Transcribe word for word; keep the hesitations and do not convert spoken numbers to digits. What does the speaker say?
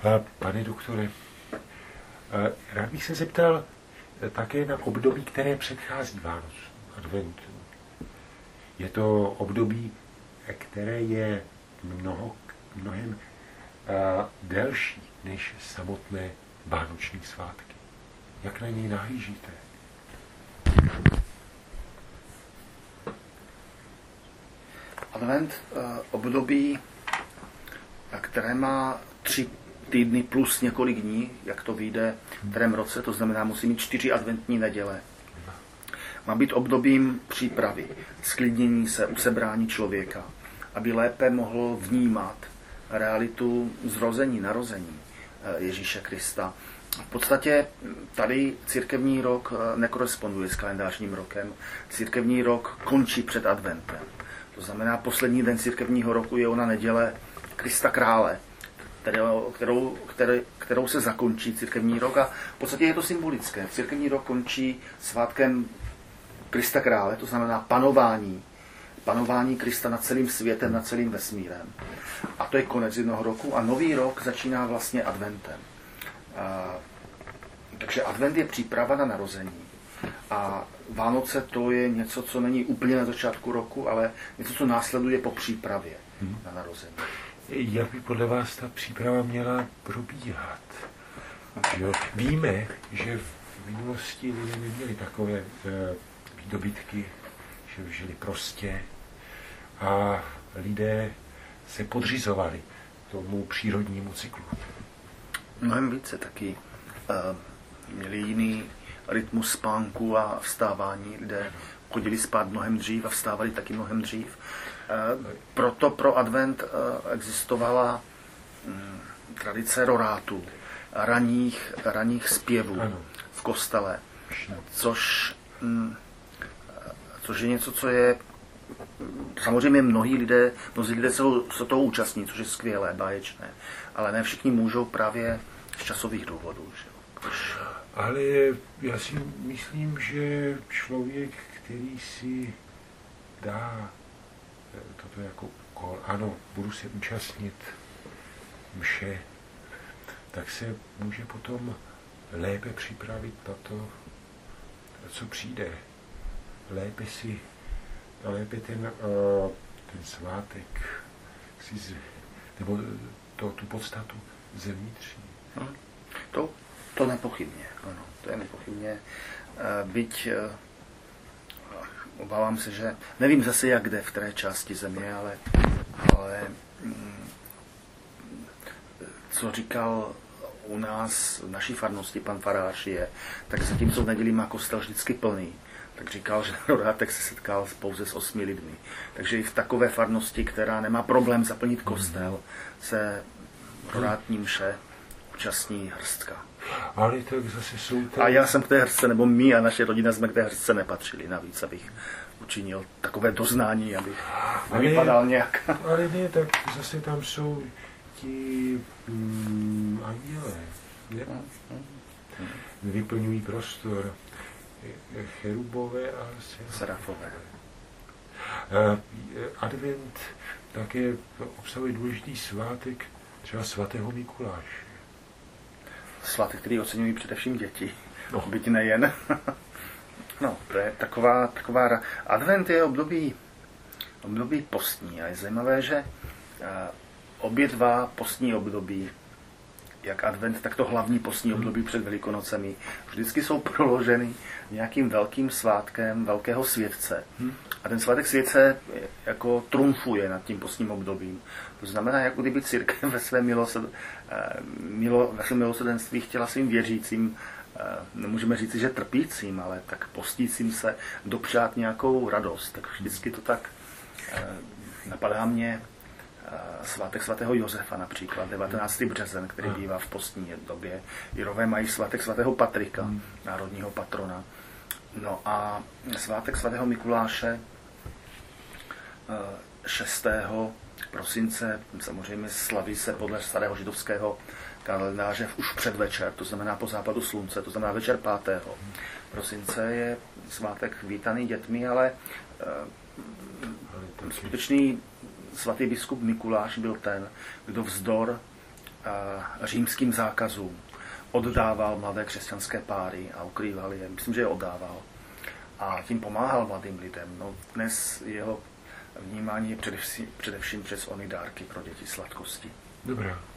Pane doktore, rád bych se zeptal také na období, které předchází Vánoc, adventu. Je to období, které je mnoho, mnohem uh, delší než samotné vánoční svátky. Jak na něj nahlížíte? Advent uh, období, které má tři týdny plus několik dní, jak to vyjde v kterém roce, to znamená, musí mít čtyři adventní neděle. Má být obdobím přípravy, sklidnění se, usebrání člověka, aby lépe mohl vnímat realitu zrození, narození Ježíše Krista. V podstatě tady církevní rok nekoresponduje s kalendářním rokem. Církevní rok končí před adventem. To znamená, poslední den církevního roku je ona neděle Krista krále, kterou, kterou, které, kterou se zakončí církevní rok. A v podstatě je to symbolické. Církevní rok končí svátkem Krista krále, to znamená panování. Panování Krista nad celým světem, nad celým vesmírem. A to je konec jednoho roku a nový rok začíná vlastně adventem. A, takže advent je příprava na narození. A Vánoce to je něco, co není úplně na začátku roku, ale něco, co následuje po přípravě hmm. na narození. Jak by podle vás ta příprava měla probíhat? Jo, víme, že v minulosti lidé neměli takové e, výdobytky, že žili prostě a lidé se podřizovali tomu přírodnímu cyklu. Mnohem více taky e, měli jiný rytmus spánku a vstávání. Lidé chodili spát mnohem dřív a vstávali taky mnohem dřív. E, proto pro advent e, existovala m, tradice rorátů, raných, raných zpěvů ano. v kostele, což, m, což je něco, co je samozřejmě mnohí lidé, mnozí lidé se, se toho účastní, což je skvělé, báječné, ale ne všichni můžou právě z časových důvodů. Že? Když... Ale já si myslím, že člověk, který si dá toto jako úkol, ano, budu se účastnit mše, tak se může potom lépe připravit na to, co přijde. Lépe si, lépe ten, ten svátek si, z, nebo to, tu podstatu zevnitřní. No, to, to nepochybně, ano, to je nepochybně. Byť obávám se, že nevím zase jak kde, v které části země, ale, ale co říkal u nás v naší farnosti pan farář je, tak zatímco v neděli má kostel vždycky plný, tak říkal, že na rodátek se setkal pouze s osmi lidmi. Takže i v takové farnosti, která nemá problém zaplnit kostel, se rodátní mše účastní hrstka. Ale tak zase jsou tam... A já jsem k té hrstce, nebo my a naše rodina jsme k té hrstce nepatřili. Navíc, abych učinil takové doznání, abych nevypadal nějak. Ale ne, tak zase tam jsou ti mm, andělé. Ne? Vyplňují prostor. Cherubové a serafové. Advent také obsahuje důležitý svátek, třeba svatého Mikuláše. Svátek, který oceňují především děti. No. Byť nejen. No, to je taková, taková... Advent je období, období postní a je zajímavé, že obě dva postní období, jak advent, tak to hlavní postní období před Velikonocemi, vždycky jsou proloženy nějakým velkým svátkem velkého světce. A ten svátek světce jako trumfuje nad tím postním obdobím. To znamená, jako kdyby církev ve své milosed, milo, ve svém milosrdenství chtěla svým věřícím, nemůžeme říct, že trpícím, ale tak postícím se dopřát nějakou radost. Tak vždycky to tak napadá mě svátek svatého Josefa například, devatenáctého březen, který bývá v postní době. Jirové mají svátek svatého Patrika, hmm. národního patrona. No a svátek svatého Mikuláše šestého prosince samozřejmě slaví se podle starého židovského kalendáře už předvečer, to znamená po západu slunce, to znamená večer pátého prosince je svátek vítaný dětmi, ale skutečný svatý biskup Mikuláš byl ten, kdo vzdor římským zákazům. Oddával mladé křesťanské páry a ukrýval je. Myslím, že je oddával. A tím pomáhal mladým lidem. No, dnes jeho vnímání je především, především přes ony dárky pro děti sladkosti. Dobrá.